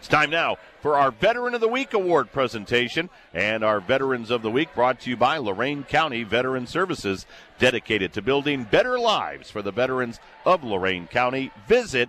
It's time now for our Veteran of the Week Award presentation. And our Veterans of the Week brought to you by Lorain County Veteran Services, dedicated to building better lives for the veterans of Lorain County. Visit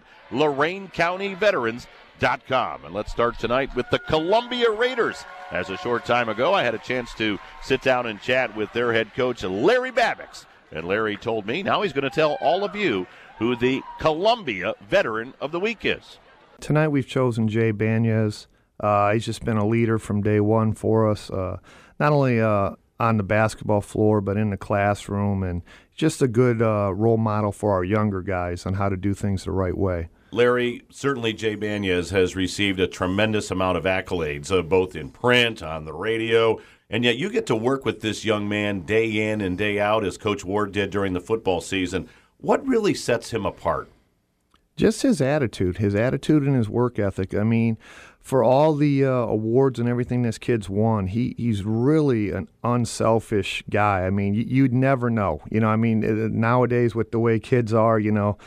LorainCountyVeterans.com. And let's start tonight with the Columbia Raiders. As a short time ago, I had a chance to sit down and chat with their head coach, Larry Babbix. And Larry told me now he's going to tell all of you who the Columbia Veteran of the Week is. Tonight we've chosen Jay Banez. He's just been a leader from day one for us, not only on the basketball floor but in the classroom, and just a good role model for our younger guys on how to do things the right way. Larry, certainly Jay Banez has received a tremendous amount of accolades, both in print, on the radio, and yet you get to work with this young man day in and day out, as Coach Ward did during the football season. What really sets him apart? Just his attitude and his work ethic. I mean, for all the awards and everything this kid's won, he's really an unselfish guy. I mean, you'd never know. You know, I mean, nowadays with the way kids are, you know,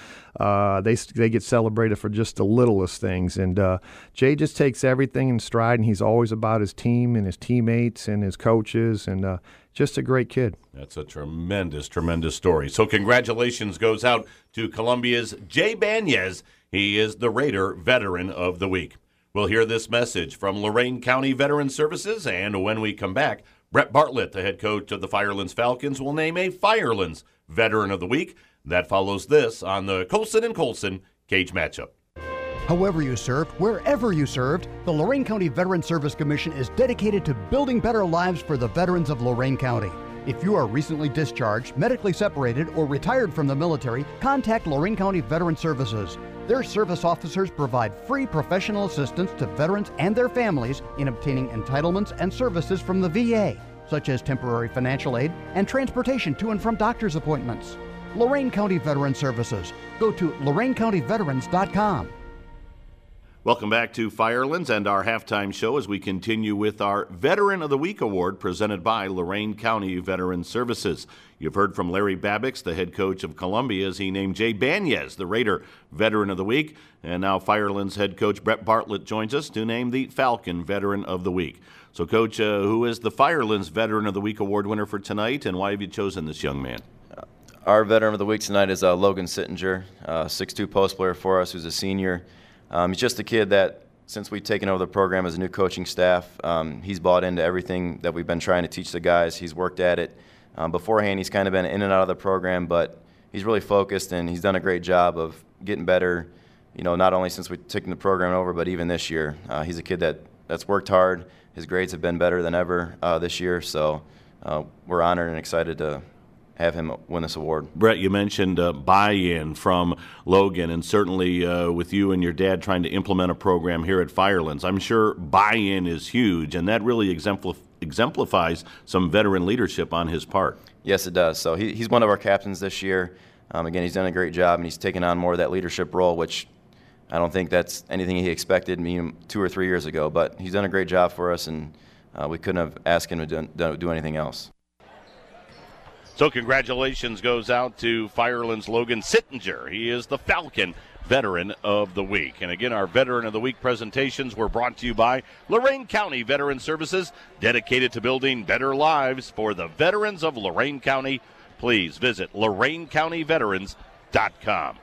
they get celebrated for just the littlest things. And Jay just takes everything in stride, and he's always about his team and his teammates and his coaches, and just a great kid. That's a tremendous, tremendous story. So congratulations goes out to Columbia's Jay Banez. He is the Raider Veteran of the Week. We'll hear this message from Lorain County Veteran Services, and when we come back, Brett Bartlett, the head coach of the Firelands Falcons, will name a Firelands Veteran of the Week. That follows this on the Colson and Colson Cage Matchup. However you served, wherever you served, the Lorain County Veteran Service Commission is dedicated to building better lives for the veterans of Lorain County. If you are recently discharged, medically separated, or retired from the military, contact Lorain County Veteran Services. Their service officers provide free professional assistance to veterans and their families in obtaining entitlements and services from the VA, such as temporary financial aid and transportation to and from doctor's appointments. Lorain County Veteran Services. Go to LorainCountyVeterans.com. Welcome back to Firelands and our halftime show as we continue with our Veteran of the Week Award presented by Lorain County Veteran Services. You've heard from Larry Babbix, the head coach of Columbia, as he named Jay Banez the Raider Veteran of the Week. And now Firelands head coach Brett Bartlett joins us to name the Falcon Veteran of the Week. So, Coach, who is the Firelands Veteran of the Week Award winner for tonight, and why have you chosen this young man? Our Veteran of the Week tonight is Logan Sittinger, 6'2" post player for us, who's a senior. He's just a kid that, since we've taken over the program as a new coaching staff, he's bought into everything that we've been trying to teach the guys. He's worked at it. Beforehand, he's kind of been in and out of the program, but he's really focused, and he's done a great job of getting better, you know, not only since we've taken the program over, but even this year. He's a kid that's worked hard. His grades have been better than ever this year, so we're honored and excited to have him win this award. Brett, you mentioned buy-in from Logan, and certainly with you and your dad trying to implement a program here at Firelands, I'm sure buy-in is huge, and that really exemplifies some veteran leadership on his part. Yes, it does. So he's one of our captains this year. Again, he's done a great job, and he's taken on more of that leadership role, which I don't think that's anything he expected me 2 or 3 years ago, but he's done a great job for us, and we couldn't have asked him to do anything else. So congratulations goes out to Firelands' Logan Sittinger. He is the Falcon Veteran of the Week. And again, our Veteran of the Week presentations were brought to you by Lorain County Veteran Services, dedicated to building better lives for the veterans of Lorain County. Please visit LorainCountyVeterans.com.